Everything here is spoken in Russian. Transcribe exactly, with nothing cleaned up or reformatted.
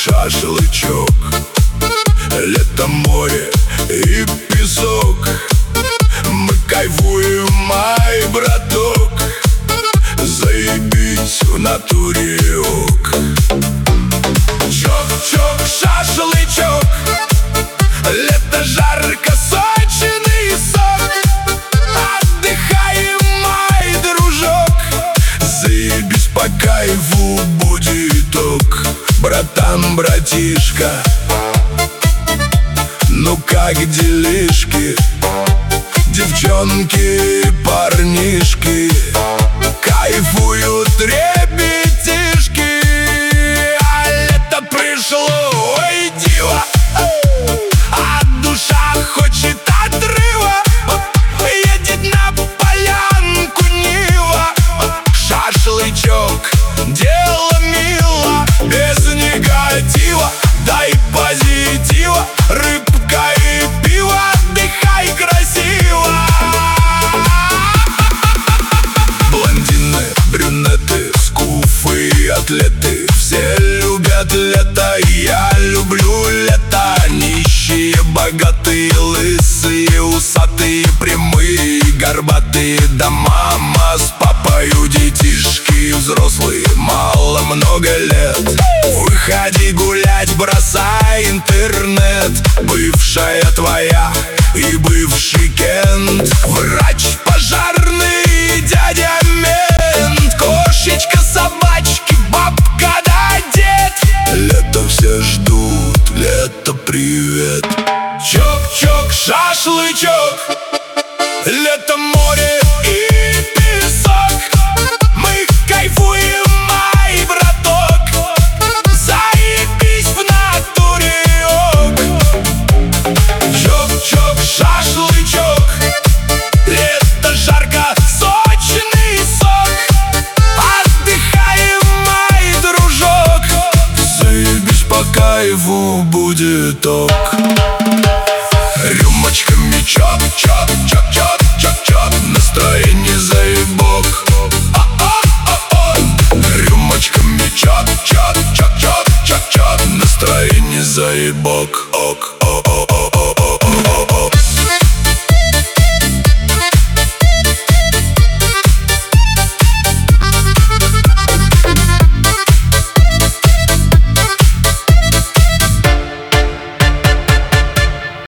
шашлычок. Лето, море и песок. Мы кайфуем, май, браток. Заебись в натуре, ок. Чок-чок, шашлычок. Лето, жарко, сочный сок. Отдыхаем, май, дружок. Заебись, по кайфу будет ок. Братан, братишка, ну как делишки? Девчонки, парнишки кайфуют, ребятишки. А лето пришло, ой, диво, а душа хочет отрыва. Едет на полянку Нива. Шашлычок, дело мило, без негатива, дай позитива. Рыбка и пиво, отдыхай красиво. Блондины, брюнеты, скуфы и атлеты, все любят лето, я люблю лето. Нищие, богатые, лысые, усатые, прямые, горбатые, да мама с папою, детишки взрослые, мало, много лет. Выходи гулять, бросай интернет. Бывшая твоя и бывший Кент, врач, пожарный, дядя мент, кошечка, собачки, бабка да дед. Лето все ждут, лето, привет. Чок-чок, шашлычок. Лето, море и песок. Мы кайфуем, май, браток. Заебись в натуре, ок. Чок-чок, шашлычок. Лето, жарко, сочный сок. Отдыхаем, май, дружок. Заебись, по кайфу будет ок. Рюмочками чок-чок, чок-чок, чок-чок. Настроение заебок. А-а-а-а. Рюмочками чок-чок, чок-чок, чок-чок. Настроение заебок.